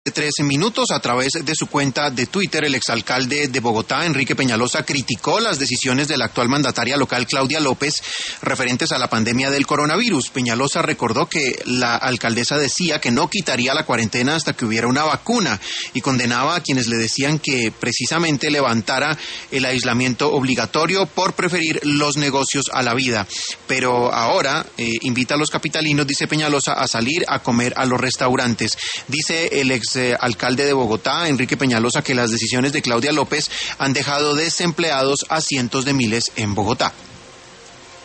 13 minutos. A través de su cuenta de Twitter, el exalcalde de Bogotá, Enrique Peñalosa, criticó las decisiones de la actual mandataria local, Claudia López, referentes a la pandemia del coronavirus. Peñalosa recordó que la alcaldesa decía que no quitaría la cuarentena hasta que hubiera una vacuna y condenaba a quienes le decían que precisamente levantara el aislamiento obligatorio por preferir los negocios a la vida. Pero ahora invita a los capitalinos, dice Peñalosa, a salir a comer a los restaurantes. Dice el exalcalde de Bogotá, Enrique Peñalosa, que las decisiones de Claudia López han dejado desempleados a cientos de miles en Bogotá.